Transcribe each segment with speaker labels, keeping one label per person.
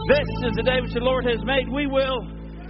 Speaker 1: This is the day which the Lord has made. We will.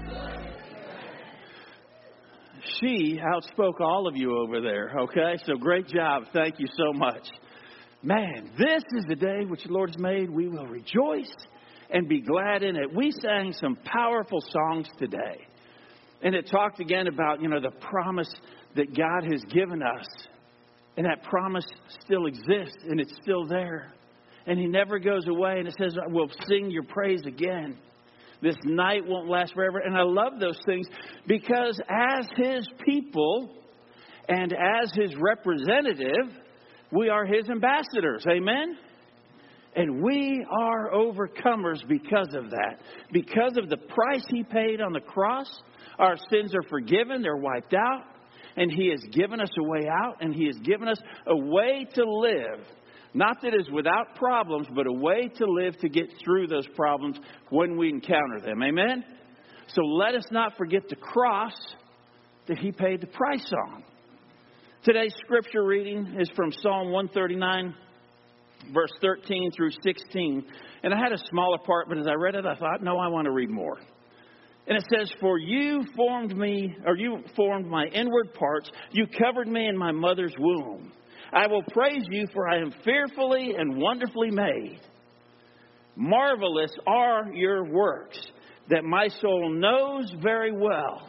Speaker 1: She outspoke all of you over there, okay? So great job. Thank you so much. Man, this is the day which the Lord has made. We will rejoice and be glad in it. We sang some powerful songs today. And it talked again about, the promise that God has given us. And that promise still exists and it's still there. And He never goes away. And it says, we'll sing your praise again. This night won't last forever. And I love those things because as His people and as His representative, we are His ambassadors. Amen? And we are overcomers because of that. Because of the price He paid on the cross, our sins are forgiven. They're wiped out. And He has given us a way out. And He has given us a way to live. Not that is without problems, but a way to live to get through those problems when we encounter them. Amen? So let us not forget the cross that He paid the price on. Today's scripture reading is from Psalm 139, verse 13 through 16. And I had a smaller part, but as I read it, I thought, no, I want to read more. And it says, for you formed my inward parts. You covered me in my mother's womb. I will praise you, for I am fearfully and wonderfully made. Marvelous are your works that my soul knows very well.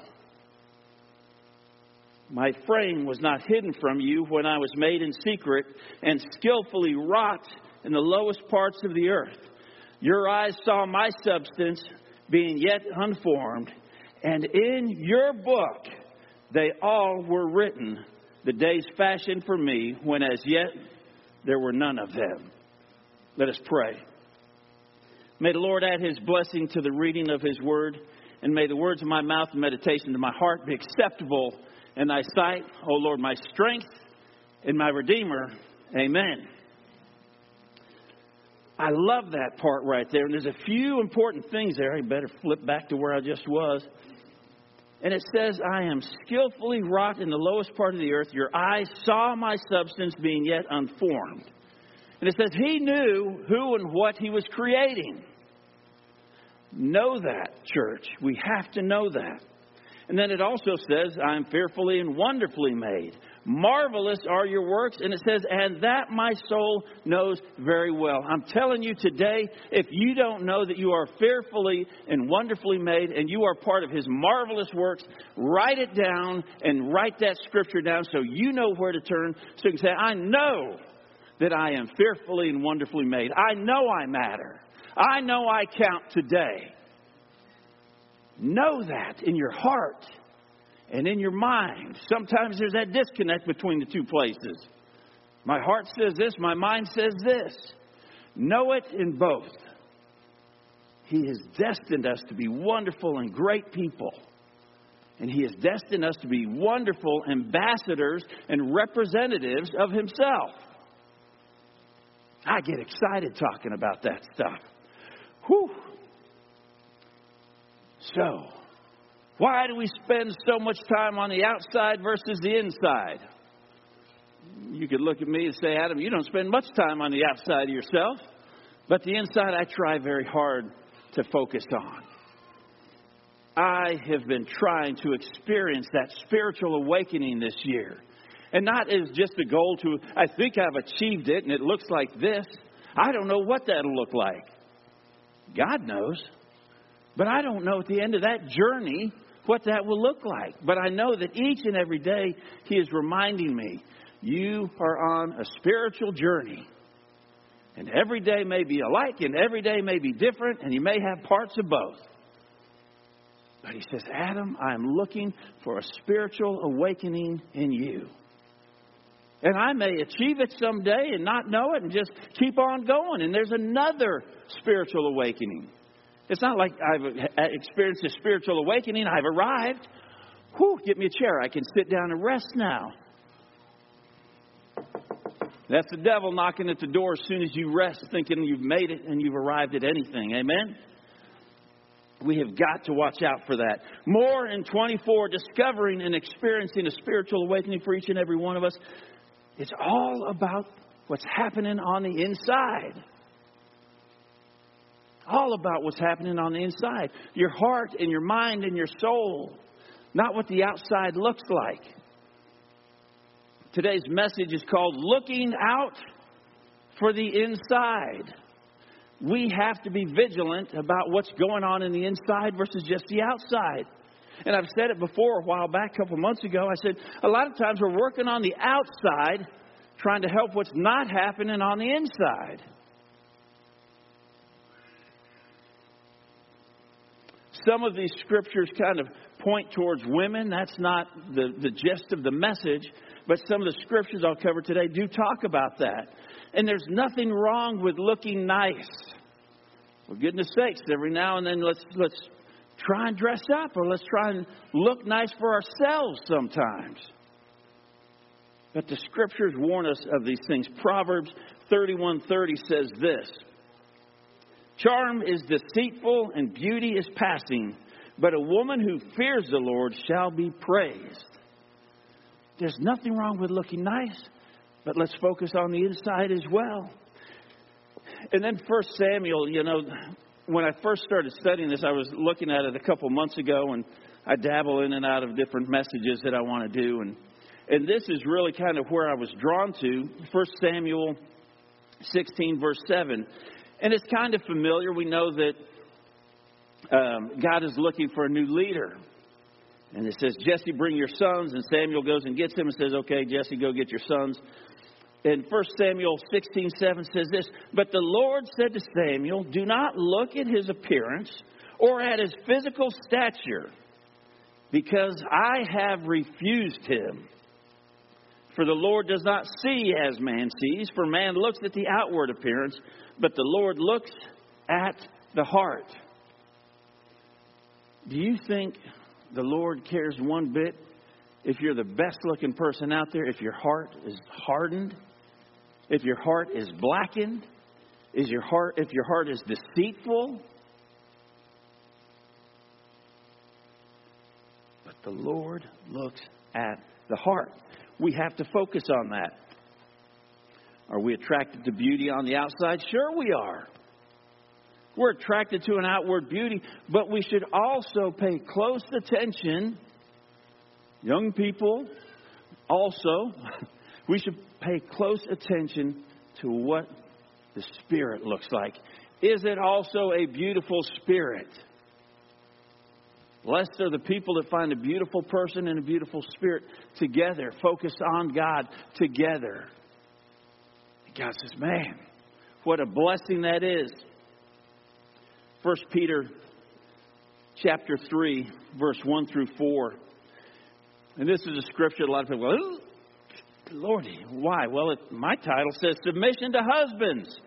Speaker 1: My frame was not hidden from you when I was made in secret and skillfully wrought in the lowest parts of the earth. Your eyes saw my substance being yet unformed, and in your book they all were written, the days fashioned for me, when as yet there were none of them. Let us pray. May the Lord add His blessing to the reading of His word, and may the words of my mouth and meditation of my heart be acceptable in Thy sight, O Lord, my strength and my Redeemer. Amen. I love that part right there. And there's a few important things there. I better flip back to where I just was. And it says, I am skillfully wrought in the lowest part of the earth. Your eyes saw my substance being yet unformed. And it says He knew who and what He was creating. Know that, church. We have to know that. And then it also says, I am fearfully and wonderfully made. Marvelous are your works. And it says, and that my soul knows very well. I'm telling you today, if you don't know that you are fearfully and wonderfully made and you are part of His marvelous works, write it down and write that scripture down so you know where to turn. So you can say, I know that I am fearfully and wonderfully made. I know I matter. I know I count today. Know that in your heart and in your mind. Sometimes there's that disconnect between the two places. My heart says this, my mind says this. Know it in both. He has destined us to be wonderful and great people. And He has destined us to be wonderful ambassadors and representatives of Himself. I get excited talking about that stuff. Whew. So, why do we spend so much time on the outside versus the inside? You could look at me and say, Adam, you don't spend much time on the outside of yourself. But the inside I try very hard to focus on. I have been trying to experience that spiritual awakening this year. And not as just a goal to, I think I've achieved it and it looks like this. I don't know what that'll look like. God knows. But I don't know at the end of that journey what that will look like. But I know that each and every day He is reminding me, you are on a spiritual journey. And every day may be alike and every day may be different. And you may have parts of both. But He says, Adam, I'm looking for a spiritual awakening in you. And I may achieve it someday and not know it and just keep on going. And there's another spiritual awakening. It's not like I've experienced a spiritual awakening. I've arrived. Whew, get me a chair. I can sit down and rest now. That's the devil knocking at the door as soon as you rest, thinking you've made it and you've arrived at anything. Amen? We have got to watch out for that. More in 24, discovering and experiencing a spiritual awakening for each and every one of us. It's all about what's happening on the inside. All about what's happening on the inside. Your heart and your mind and your soul. Not what the outside looks like. Today's message is called Looking Out for the Inside. We have to be vigilant about what's going on in the inside versus just the outside. And I've said it before a while back, a couple months ago. I said, a lot of times we're working on the outside, trying to help what's not happening on the inside. Some of these scriptures kind of point towards women. That's not the gist of the message. But some of the scriptures I'll cover today do talk about that. And there's nothing wrong with looking nice. For goodness sakes, every now and then let's try and dress up, or let's try and look nice for ourselves sometimes. But the scriptures warn us of these things. Proverbs 31:30 says this: charm is deceitful and beauty is passing, but a woman who fears the Lord shall be praised. There's nothing wrong with looking nice, but let's focus on the inside as well. And then 1 Samuel, when I first started studying this, I was looking at it a couple months ago, and I dabble in and out of different messages that I want to do. And this is really kind of where I was drawn to, 1 Samuel 16, verse 7. And it's kind of familiar. We know that God is looking for a new leader. And it says, Jesse, bring your sons. And Samuel goes and gets him and says, okay, Jesse, go get your sons. And 1 Samuel 16:7 says this: but the Lord said to Samuel, do not look at his appearance or at his physical stature, because I have refused him. For the Lord does not see as man sees, for man looks at the outward appearance, but the Lord looks at the heart. Do you think the Lord cares one bit if you're the best looking person out there, if your heart is hardened, if your heart is blackened, if your heart is deceitful? But the Lord looks at the heart. We have to focus on that. Are we attracted to beauty on the outside? Sure we are. We're attracted to an outward beauty, but we should also pay close attention. Young people, also, we should pay close attention to what the spirit looks like. Is it also a beautiful spirit? Blessed are the people that find a beautiful person and a beautiful spirit together, focused on God together. And God says, man, what a blessing that is. 1 Peter chapter 3, verse 1 through 4. And this is a scripture a lot of people go, oh, Lordy, why? Well, my title says submission to husbands.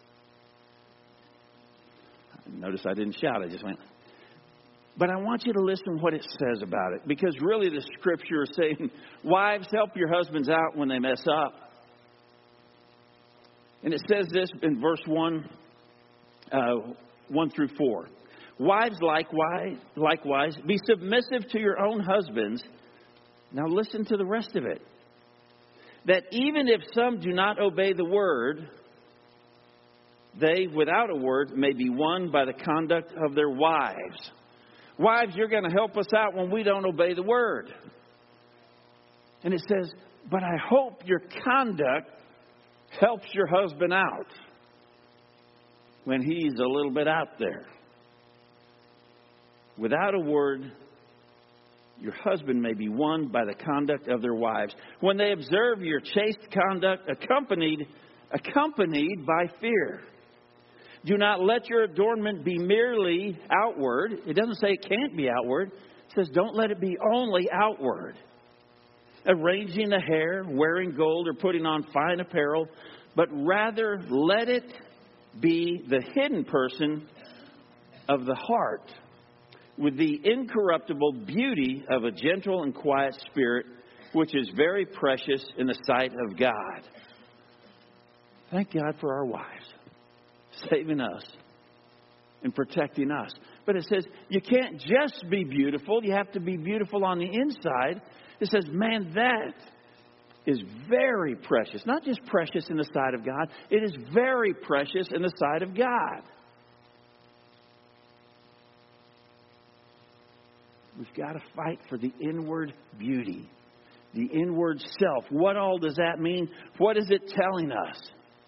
Speaker 1: Notice I didn't shout, I just went. But I want you to listen to what it says about it. Because really the scripture is saying, wives, help your husbands out when they mess up. And it says this in verse 1 through 4. Wives, likewise, be submissive to your own husbands. Now listen to the rest of it. That even if some do not obey the word, they, without a word, may be won by the conduct of their wives. Wives, you're going to help us out when we don't obey the word. And it says, but I hope your conduct helps your husband out when he's a little bit out there. Without a word, your husband may be won by the conduct of their wives, when they observe your chaste conduct accompanied by fear. Do not let your adornment be merely outward. It doesn't say it can't be outward. It says don't let it be only outward. Arranging the hair, wearing gold, or putting on fine apparel, but rather let it be the hidden person of the heart, with the incorruptible beauty of a gentle and quiet spirit, which is very precious in the sight of God. Thank God for our wives, saving us and protecting us. But it says you can't just be beautiful. You have to be beautiful on the inside. It says, man, that is very precious. Not just precious in the sight of God. It is very precious in the sight of God. We've got to fight for the inward beauty, the inward self. What all does that mean? What is it telling us?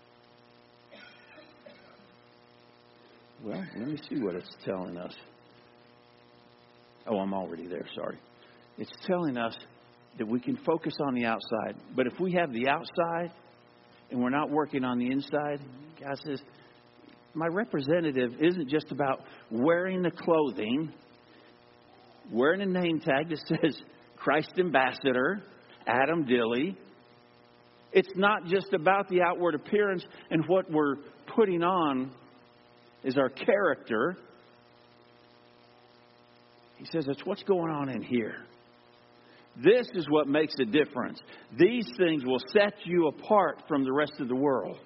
Speaker 1: Well, let me see what it's telling us. Oh, I'm already there, sorry. It's telling us that we can focus on the outside. But if we have the outside and we're not working on the inside, God says, my representative isn't just about wearing the clothing, wearing a name tag that says Christ Ambassador, Adam Dilley. It's not just about the outward appearance, and what we're putting on is our character. He says it's what's going on in here. This is what makes a difference. These things will set you apart from the rest of the world.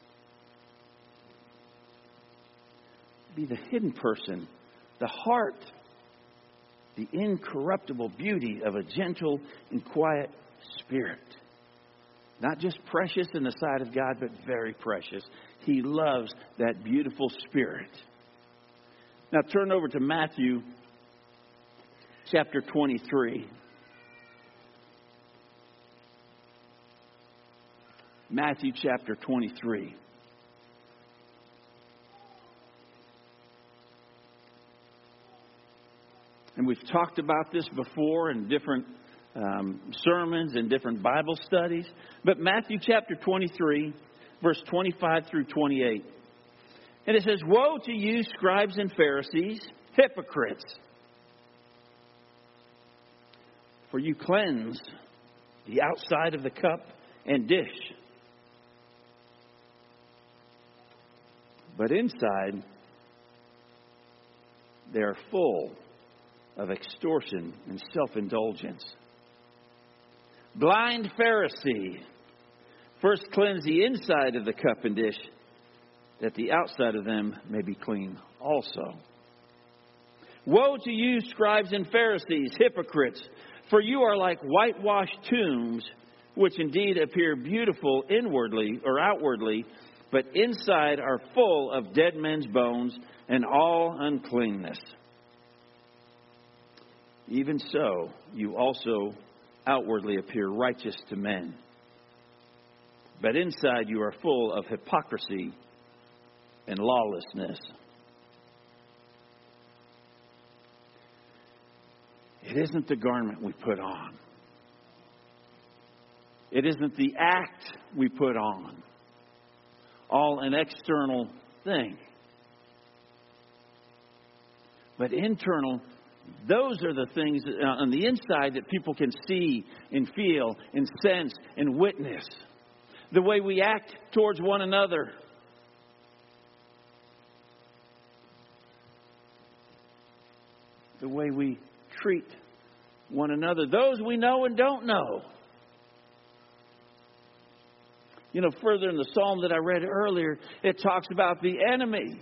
Speaker 1: Be the hidden person, the heart, the incorruptible beauty of a gentle and quiet spirit. Not just precious in the sight of God, but very precious. He loves that beautiful spirit. Now turn over to Matthew chapter 23. Matthew chapter 23. And we've talked about this before in different sermons and different Bible studies. But Matthew chapter 23, verse 25 through 28. And it says, "Woe to you, scribes and Pharisees, hypocrites! For you cleanse the outside of the cup and dish, but inside they are full of extortion and self-indulgence. Blind Pharisee, first cleanse the inside of the cup and dish, that the outside of them may be clean also. Woe to you, scribes and Pharisees, hypocrites! For you are like whitewashed tombs, which indeed appear beautiful inwardly or outwardly, but inside are full of dead men's bones and all uncleanness. Even so, you also outwardly appear righteous to men, but inside you are full of hypocrisy and lawlessness." It isn't the garment we put on. It isn't the act we put on. All an external thing. But internal, those are the things on the inside that people can see and feel and sense and witness. The way we act towards one another. The way we treat one another. Those we know and don't know. You know, further in the psalm that I read earlier, it talks about the enemy.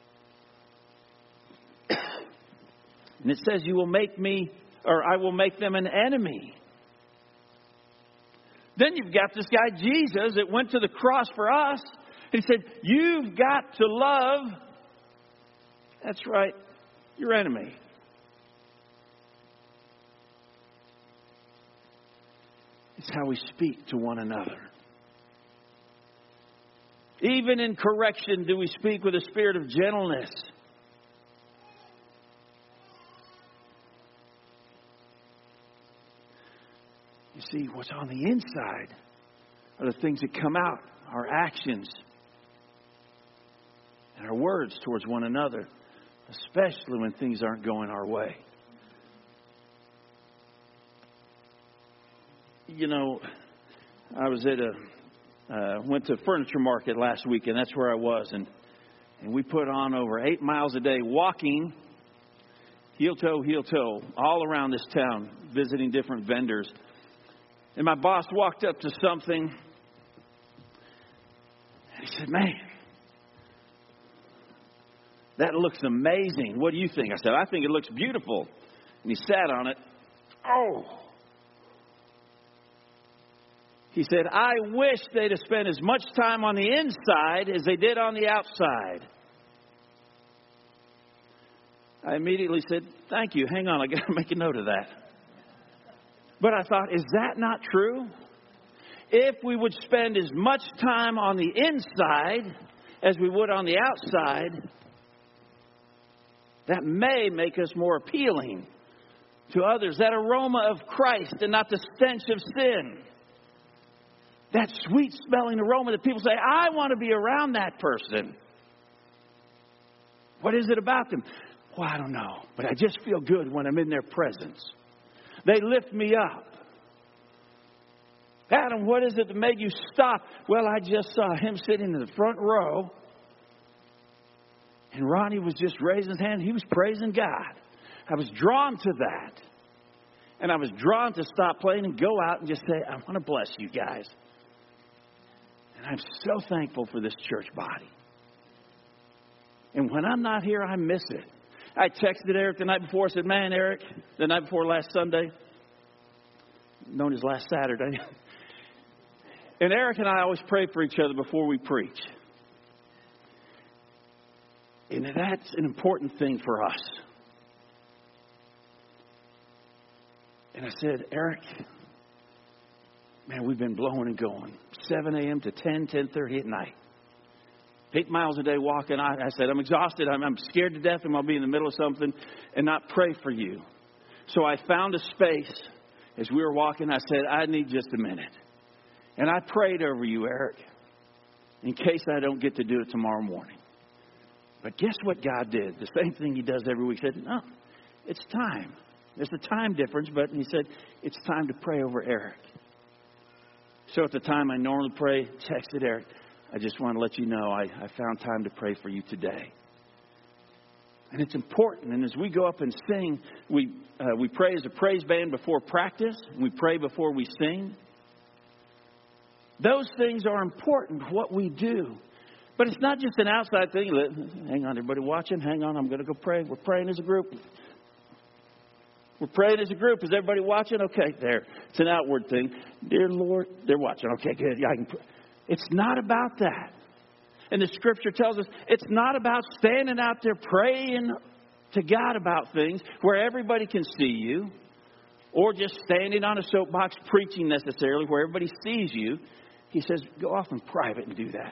Speaker 1: And it says, "You will make me, or I will make them an enemy." Then you've got this guy, Jesus, that went to the cross for us. He said, you've got to love, that's right, your enemy. It's how we speak to one another. Even in correction, do we speak with a spirit of gentleness? You see, what's on the inside are the things that come out, our actions and our words towards one another, especially when things aren't going our way. You know, I was at went to Furniture Market last week, and that's where I was. And we put on over 8 miles a day walking, heel toe, all around this town, visiting different vendors. And my boss walked up to something, and he said, "Man, that looks amazing. What do you think?" I said, "I think it looks beautiful." And he sat on it. Oh! He said, "I wish they'd have spent as much time on the inside as they did on the outside." I immediately said, thank you. Hang on, I got to make a note of that. But I thought, is that not true? If we would spend as much time on the inside as we would on the outside, that may make us more appealing to others. That aroma of Christ and not the stench of sin. That sweet smelling aroma that people say, I want to be around that person. What is it about them? Well, I don't know, but I just feel good when I'm in their presence. They lift me up. Adam, what is it that made you stop? Well, I just saw him sitting in the front row. And Ronnie was just raising his hand. He was praising God. I was drawn to that. And I was drawn to stop playing and go out and just say, I want to bless you guys. And I'm so thankful for this church body. And when I'm not here, I miss it. I texted Eric the night before. I said, man, Eric, the night before last Sunday, known as last Saturday. And Eric and I always pray for each other before we preach. And that's an important thing for us. And I said, Eric, man, we've been blowing and going. 7 a.m. to 10:30 at night. 8 miles a day walking. I said, I'm exhausted. I'm scared to death. I'm going to be in the middle of something and not pray for you. So I found a space as we were walking. I said, I need just a minute. And I prayed over you, Eric, in case I don't get to do it tomorrow morning. But guess what God did? The same thing he does every week. He said, no, it's time. There's a time difference, but he said, it's time to pray over Eric. So at the time I normally pray, texted Eric, I just want to let you know I found time to pray for you today. And it's important. And as we go up and sing, we pray as a praise band before practice. We pray before we sing. Those things are important, what we do. But it's not just an outside thing. Hang on, everybody watching. Hang on, I'm going to go pray. We're praying as a group. We're praying as a group. Is everybody watching? Okay, there. It's an outward thing. Dear Lord, they're watching. Okay, good. Yeah, I can pray. It's not about that. And the scripture tells us it's not about standing out there praying to God about things where everybody can see you, or just standing on a soapbox preaching necessarily where everybody sees you. He says, go off in private and do that.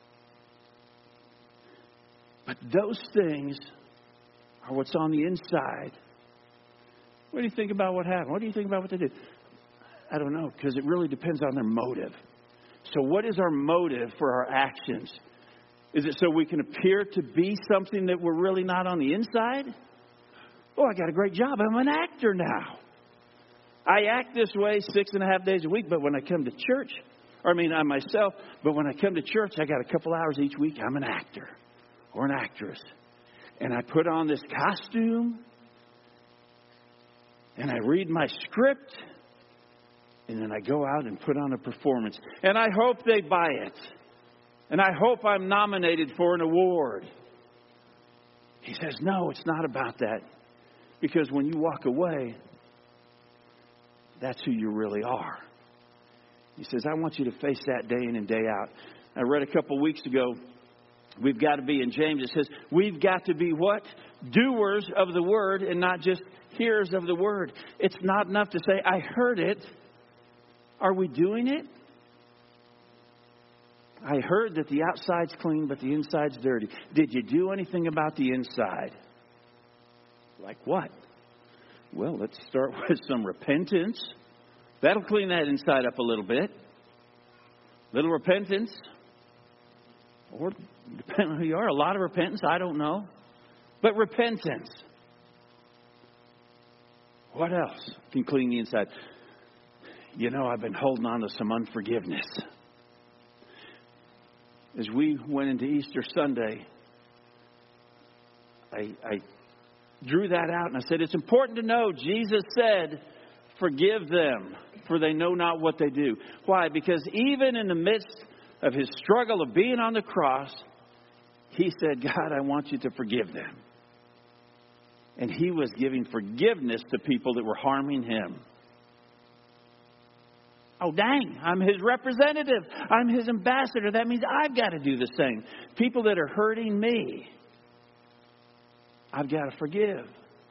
Speaker 1: But those things are what's on the inside. What do you think about what happened? What do you think about what they did? I don't know, because it really depends on their motive. So what is our motive for our actions? Is it so we can appear to be something that we're really not on the inside? Oh, I got a great job. I'm an actor now. I act this way 6.5 days a week, but when I come to church, I'm myself, but when I come to church, I got a couple hours each week. I'm an actor or an actress. And I put on this costume, and I read my script, and then I go out and put on a performance. And I hope they buy it. And I hope I'm nominated for an award. He says, no, it's not about that. Because when you walk away, that's who you really are. He says, I want you to face that day in and day out. I read a couple weeks ago, we've got to be, in James, it says, we've got to be what? Doers of the word and not just hearers of the word. It's not enough to say, I heard it. Are we doing it? I heard that the outside's clean, but the inside's dirty. Did you do anything about the inside? Like what? Well, let's start with some repentance. That'll clean that inside up a little bit. Little repentance. Or, depending on who you are, a lot of repentance, I don't know. But repentance. What else can clean the inside? You know, I've been holding on to some unforgiveness. As we went into Easter Sunday, I drew that out and I said, it's important to know Jesus said, forgive them, for they know not what they do. Why? Because even in the midst of his struggle of being on the cross, he said, God, I want you to forgive them. And he was giving forgiveness to people that were harming him. Oh, dang, I'm his representative. I'm his ambassador. That means I've got to do the same. People that are hurting me. I've got to forgive.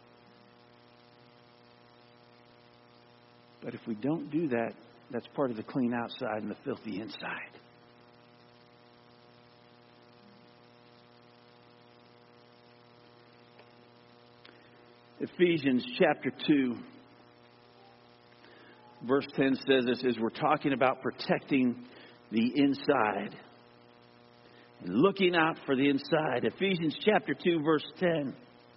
Speaker 1: But if we don't do that, that's part of the clean outside and the filthy inside. Ephesians chapter 2, verse 10 says this as we're talking about protecting the inside and looking out for the inside. Ephesians chapter 2, verse 10.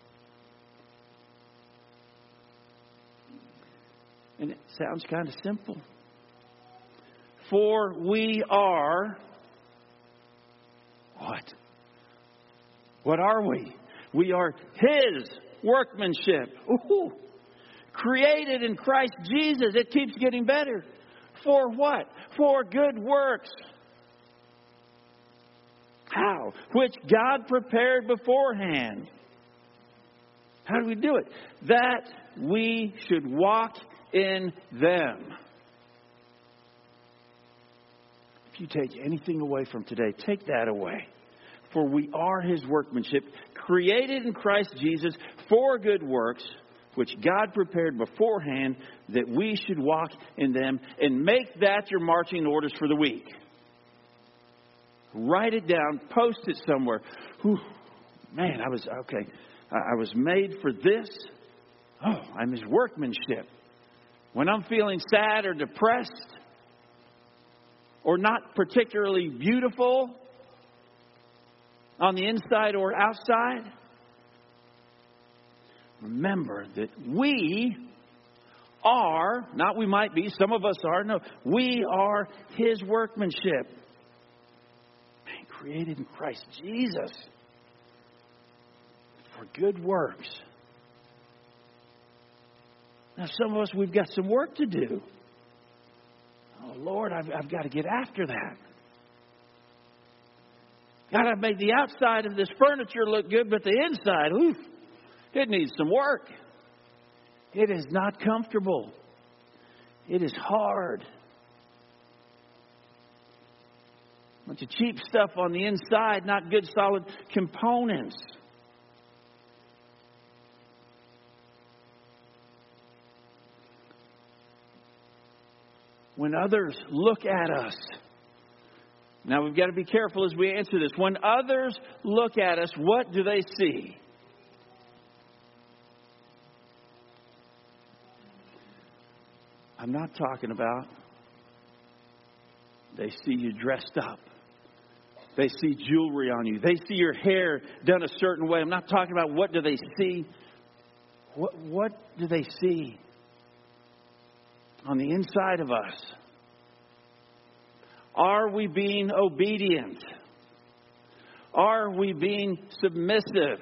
Speaker 1: And it sounds kind of simple. For we are... What? What are we? We are His workmanship. Ooh. Created in Christ Jesus. It keeps getting better. For what? For good works. How? Which God prepared beforehand. How do we do it? That we should walk in them. If you take anything away from today, take that away. For we are His workmanship, created in Christ Jesus for good works, which God prepared beforehand that we should walk in them. And make that your marching orders for the week. Write it down. Post it somewhere. Whew, man, I was made for this. Oh, I'm His workmanship. When I'm feeling sad or depressed or not particularly beautiful on the inside or outside, remember that we are, not we might be, some of us are, no, we are His workmanship. Man, created in Christ Jesus for good works. Now, some of us, we've got some work to do. Oh, Lord, I've got to get after that. Got to make the outside of this furniture look good, but the inside, oof, it needs some work. It is not comfortable. It is hard. A bunch of cheap stuff on the inside, not good solid components. When others look at us, now we've got to be careful as we answer this. When others look at us, what do they see? I'm not talking about they see you dressed up. They see jewelry on you. They see your hair done a certain way. I'm not talking about what do they see. What do they see on the inside of us? Are we being obedient? Are we being submissive?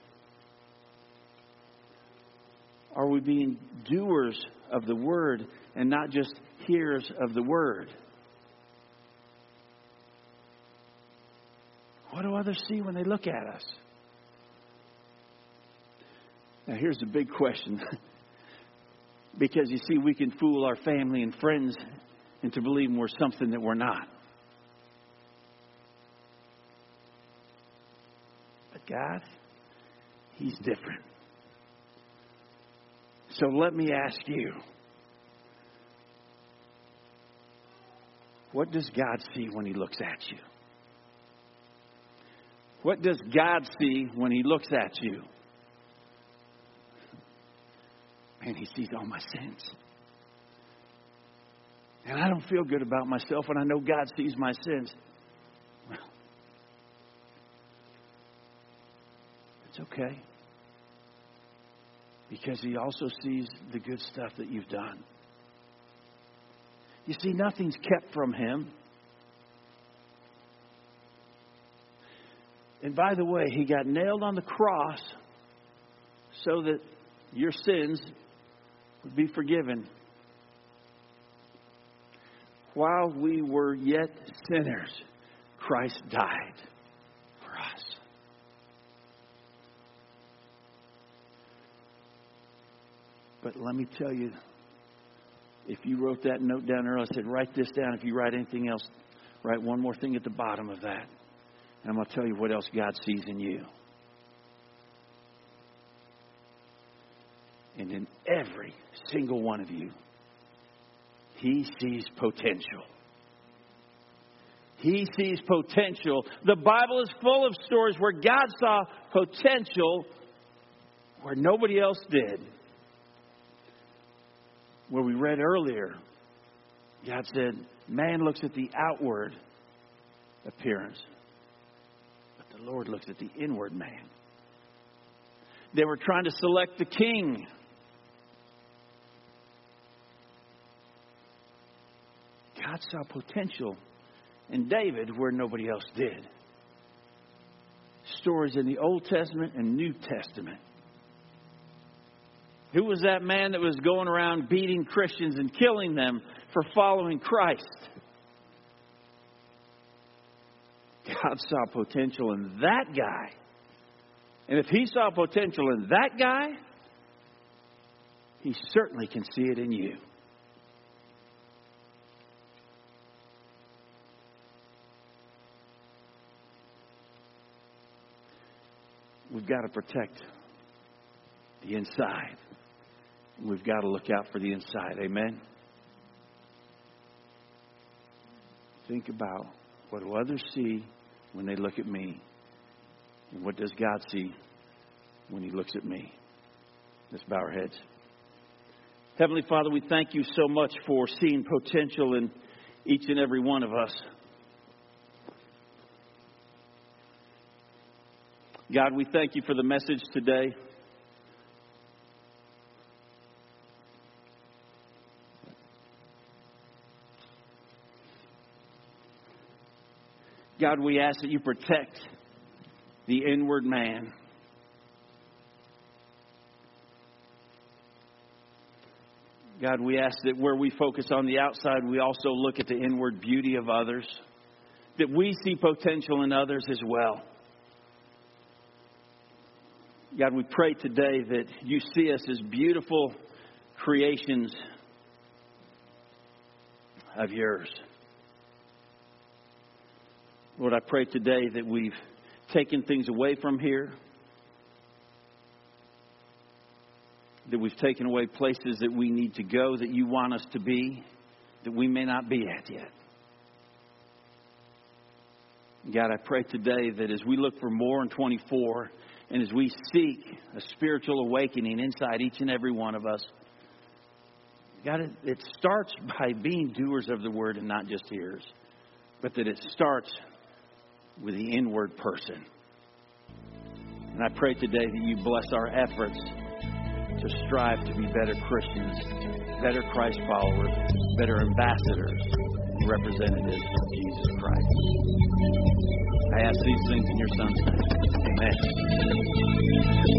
Speaker 1: Are we being doers of the word and not just hearers of the word? What do others see when they look at us? Now here's the big question. Because you see, we can fool our family and friends into believing we're something that we're not. But God, He's different. So let me ask you, what does God see when He looks at you? What does God see when He looks at you? And He sees all my sins. And I don't feel good about myself when I know God sees my sins. Well, it's okay. Because He also sees the good stuff that you've done. You see, nothing's kept from Him. And by the way, He got nailed on the cross so that your sins would be forgiven. While we were yet sinners, Christ died for us. But let me tell you, if you wrote that note down earlier, I said, write this down. If you write anything else, write one more thing at the bottom of that. And I'm going to tell you what else God sees in you. And in every single one of you, He sees potential. He sees potential. The Bible is full of stories where God saw potential where nobody else did. Where we read earlier, God said, man looks at the outward appearance, but the Lord looks at the inward man. They were trying to select the king. God saw potential in David where nobody else did. Stories in the Old Testament and New Testament. Who was that man that was going around beating Christians and killing them for following Christ? God saw potential in that guy. And if He saw potential in that guy, He certainly can see it in you. We've got to protect the inside. We've got to look out for the inside. Amen? Think about, what do others see when they look at me? And what does God see when He looks at me? Let's bow our heads. Heavenly Father, we thank You so much for seeing potential in each and every one of us. God, we thank You for the message today. God, we ask that You protect the inward man. God, we ask that where we focus on the outside, we also look at the inward beauty of others. That we see potential in others as well. God, we pray today that You see us as beautiful creations of Yours. Lord, I pray today that we've taken things away from here. That we've taken away places that we need to go, that You want us to be, that we may not be at yet. God, I pray today that as we look for more in 24, and as we seek a spiritual awakening inside each and every one of us, God, it starts by being doers of the Word and not just hearers. But that it starts with the inward person. And I pray today that You bless our efforts to strive to be better Christians, better Christ followers, better ambassadors and representatives of Jesus Christ. I ask these things in Your Son's name. Amen.